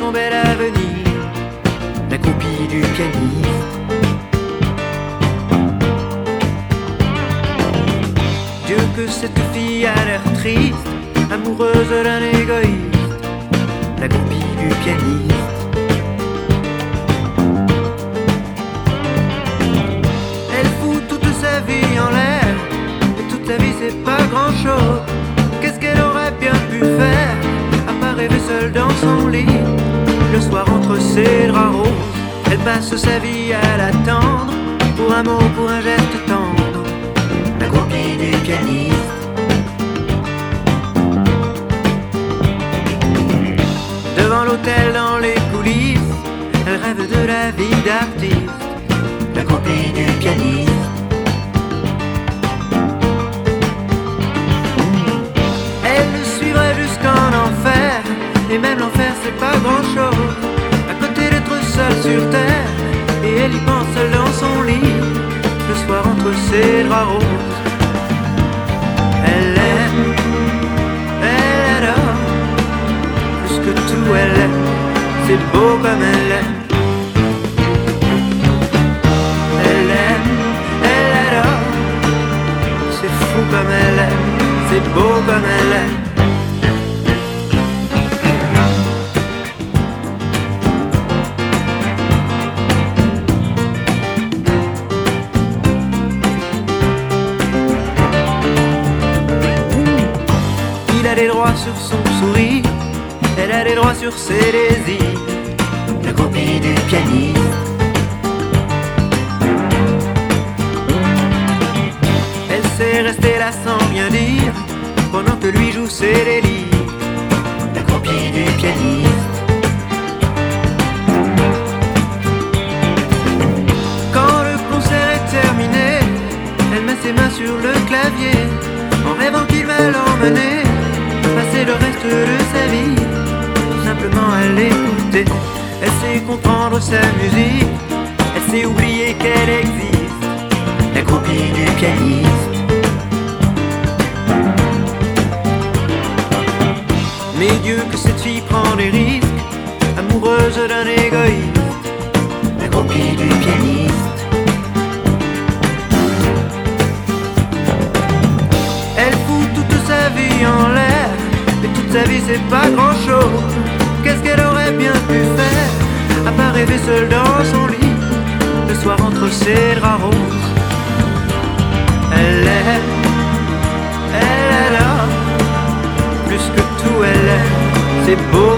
son bel avenir, la copie du pianiste. Dieu que cette fille a l'air triste, amoureuse d'un égoïste, la copie du pianiste. Elle fout toute sa vie en l'air, et toute sa vie c'est pas grand chose. Qu'est-ce qu'elle aurait bien pu faire, à part rêver seule dans son lit, le soir entre ses draps roses. Elle passe sa vie à l'attendre, pour un mot, pour un geste tendre, la copie du pianiste. Devant l'hôtel, dans les coulisses, elle rêve de la vie d'artiste, la copie du pianiste. Elle le suivrait jusqu'en enfer, et même l'enfer c'est pas grand chose, à côté d'être seule sur terre, et elle y pense seule dans son lit, le soir entre ses draps roses. Elle aime, elle adore, plus que tout elle aime, c'est beau comme elle aime. Elle aime, elle adore, c'est fou comme elle aime, c'est beau comme elle aime. Il a des droits sur son sourire, elle a des droits sur ses désirs, la copie du pianiste. Elle sait rester là sans rien dire, pendant que lui joue ses délires, la copie du pianiste. Quand le concert est terminé, elle met ses mains sur le clavier, en rêvant qu'il va l'emmener passer le reste de sa vie, simplement à l'écouter. Elle sait comprendre sa musique, elle sait oublier qu'elle existe, la copie du pianiste. Mais Dieu que cette fille prend des risques, amoureuse d'un égoïste, la copie du pianiste. Elle fout toute sa vie en l'air, et toute sa vie c'est pas grand chose. Qu'est-ce qu'elle aurait bien pu faire, à part rêver seule dans son lit, le soir entre ses draps roses. Elle aime, elle adore, plus que tout elle aime, c'est beau